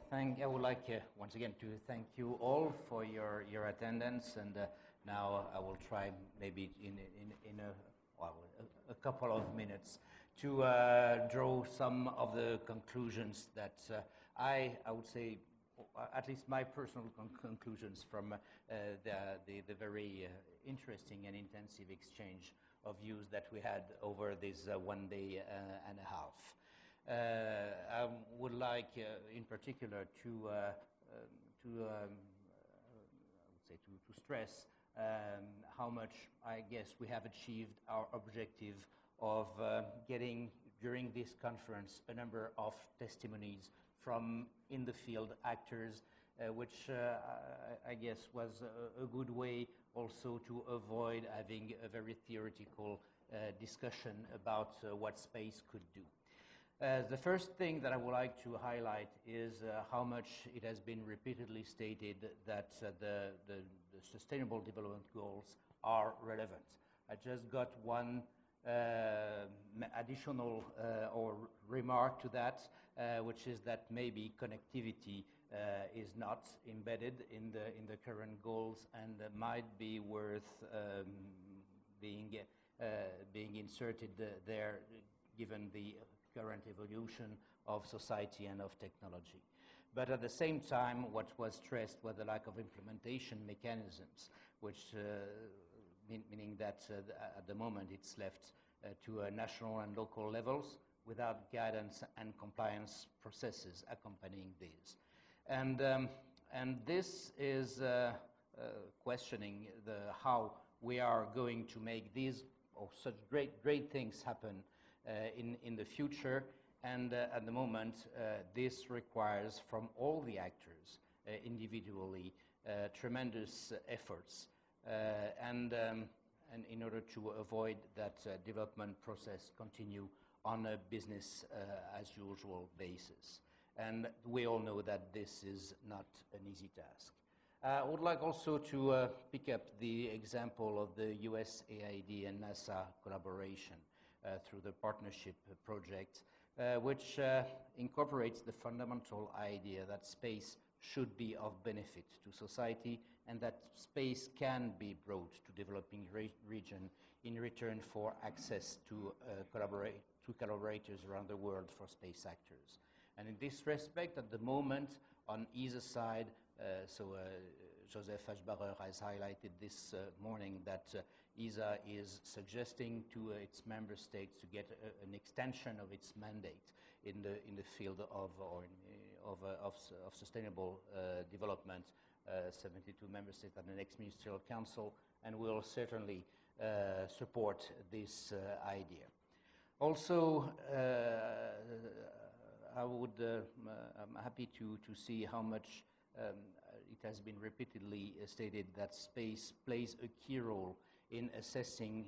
I would like once again to thank you all for your attendance, and now I will try maybe in a couple of minutes to draw some of the conclusions that I would say, at least my personal conclusions from the very interesting and intensive exchange of views that we had over this 1 day and a half. I would like, in particular, to stress how much I guess we have achieved our objective of getting during this conference a number of testimonies from in the field actors, which I guess was a good way also to avoid having a very theoretical discussion about what space could do. The first thing that I would like to highlight is how much it has been repeatedly stated that the Sustainable Development Goals are relevant. I just got one additional or remark to that, which is that maybe connectivity is not embedded in the current goals and might be worth being inserted there, given the current evolution of society and of technology. But at the same time, what was stressed was the lack of implementation mechanisms, which meaning that at the moment it's left to national and local levels without guidance and compliance processes accompanying these. And this is questioning how we are going to make these or such great things happen in the future, and at the moment this requires from all the actors individually tremendous efforts and in order to avoid that development process continue on a business as usual basis. And we all know that this is not an easy task. I would like also to pick up the example of the USAID and NASA collaboration through the partnership project, which incorporates the fundamental idea that space should be of benefit to society and that space can be brought to developing region in return for access to collaborators around the world for space actors. And in this respect, at the moment, on ESA side, Joseph Aschbacher has highlighted this morning that ESA is suggesting to its member states to get an extension of its mandate in the field of sustainable development. 72 member states at the next ministerial council, and will certainly support this idea. Also, I'm happy to see how much it has been repeatedly stated that space plays a key role in assessing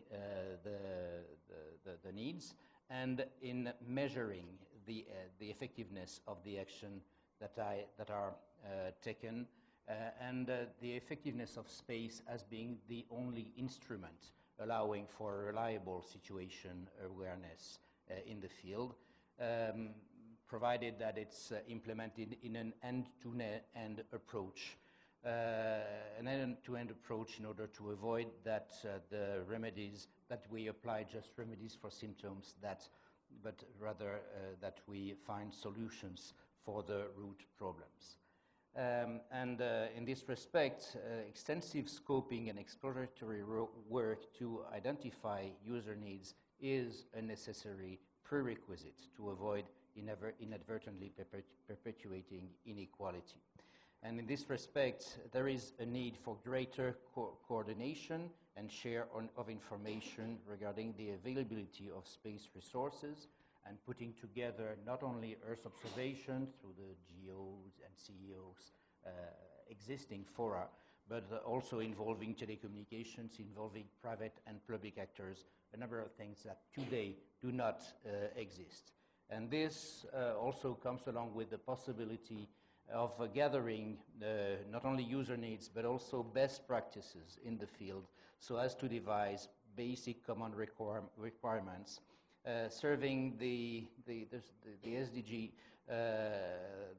the needs and in measuring the effectiveness of the action that are taken, and the effectiveness of space as being the only instrument allowing for reliable situation awareness in the field, provided that it's implemented in an end-to-end approach. An end-to-end approach in order to avoid that the remedies that we apply just remedies for symptoms, but rather that we find solutions for the root problems. In this respect, extensive scoping and exploratory work to identify user needs is a necessary prerequisite to avoid inadvertently perpetuating inequality. And in this respect, there is a need for greater coordination and share of information regarding the availability of space resources, and putting together not only Earth observation through the GEOs and CEOs existing fora, but also involving telecommunications, involving private and public actors, a number of things that today do not exist. And this also comes along with the possibility of gathering not only user needs, but also best practices in the field, so as to devise basic common requirements serving the SDG, the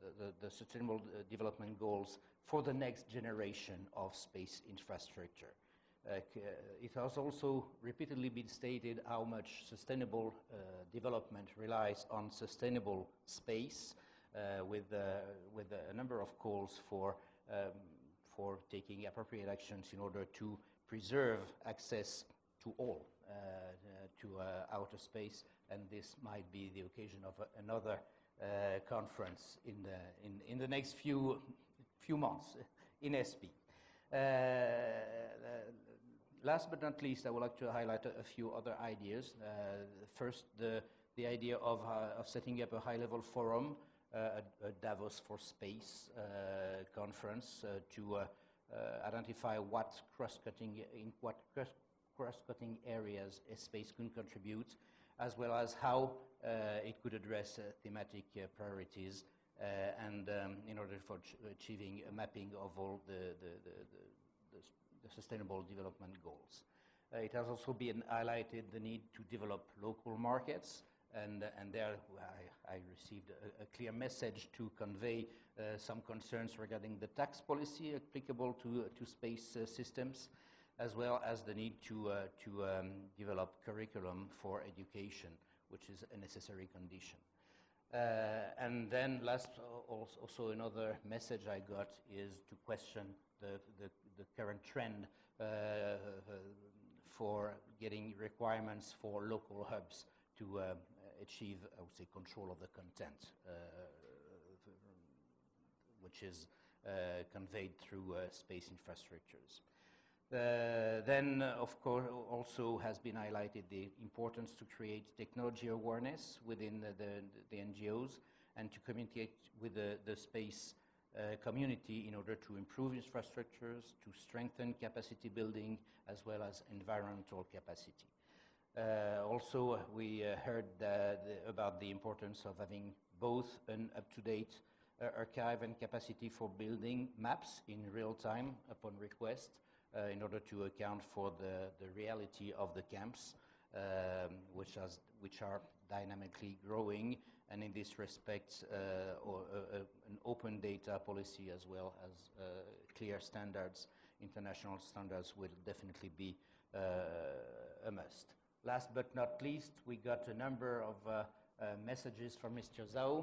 the Sustainable Development Goals for the next generation of space infrastructure. It has also repeatedly been stated how much sustainable development relies on sustainable space, with a number of calls for taking appropriate actions in order to preserve access to all to outer space, and this might be the occasion of another conference in the next few months in ESPI. Last but not least, I would like to highlight a few other ideas. First, the idea of setting up a high-level forum, a Davos for Space conference to identify what cross-cutting areas space could contribute, as well as how it could address thematic priorities, and in order for achieving a mapping of all the Sustainable Development Goals. It has also been highlighted the need to develop local markets, and there I received a clear message to convey some concerns regarding the tax policy applicable to space systems, as well as the need to develop curriculum for education, which is a necessary condition. And then last, also another message I got is to question the current trend for getting requirements for local hubs to achieve, I would say, control of the content, which is conveyed through space infrastructures. Then, of course, also has been highlighted the importance to create technology awareness within the NGOs and to communicate with the space community in order to improve infrastructures, to strengthen capacity building, as well as environmental capacity. Also, we heard about the importance of having both an up-to-date archive and capacity for building maps in real time upon request, in order to account for the reality of the camps, which are dynamically growing, and in this respect, an open data policy as well as clear standards, international standards, will definitely be a must. Last but not least, we got a number of messages from Mr. Zhao.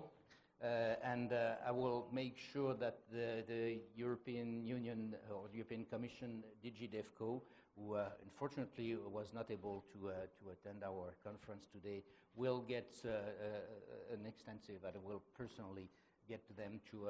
And I will make sure that the European Union or the European Commission, DG DevCo, who unfortunately was not able to attend our conference today, will get an extensive, I will personally get to them to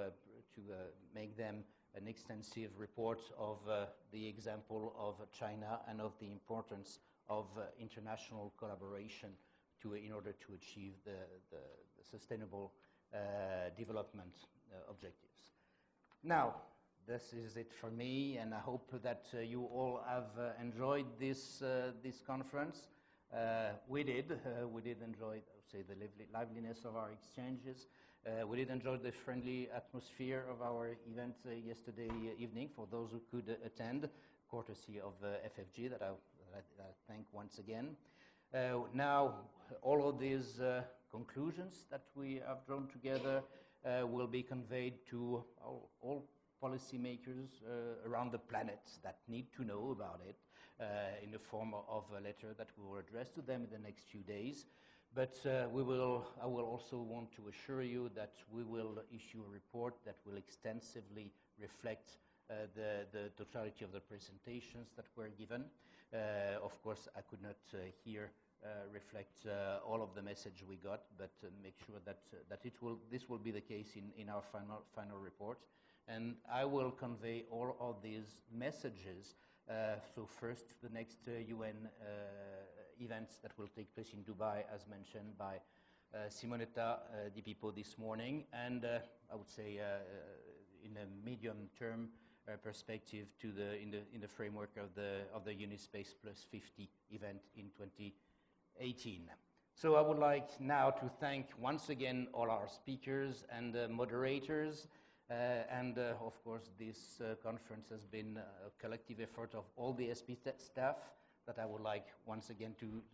make them an extensive report of the example of China and of the importance of international collaboration in order to achieve the sustainable development objectives. Now, this is it for me, and I hope that you all have enjoyed this conference. We did enjoy, I would say, the liveliness of our exchanges. We did enjoy the friendly atmosphere of our event yesterday evening for those who could attend, courtesy of FFG, that I thank once again. Now, all of these conclusions that we have drawn together will be conveyed to all policymakers around the planet that need to know about it in the form of a letter that we will address to them in the next few days. But I will also want to assure you that we will issue a report that will extensively reflect the totality of the presentations that were given. Of course, I could not here reflect all of the message we got, but make sure that this will be the case in our final report. And I will convey all of these messages. So first, the next UN events that will take place in Dubai, as mentioned by Simonetta Di Pippo this morning, and I would say in a medium-term perspective in the framework of the Unispace Plus 50 event in 2018. So I would like now to thank once again all our speakers and moderators, and of course this conference has been a collective effort of all the ESPI staff that I would like once again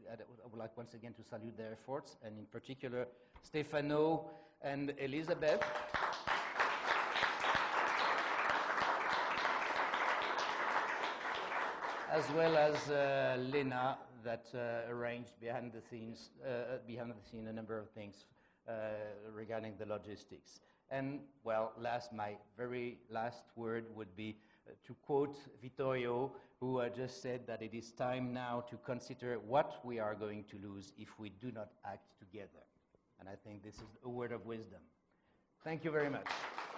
to salute their efforts, and in particular Stefano and Elizabeth. as well as Lena, that arranged behind the scene a number of things regarding the logistics. And, well, my very last word would be to quote Vittorio, who just said that it is time now to consider what we are going to lose if we do not act together. And I think this is a word of wisdom. Thank you very much.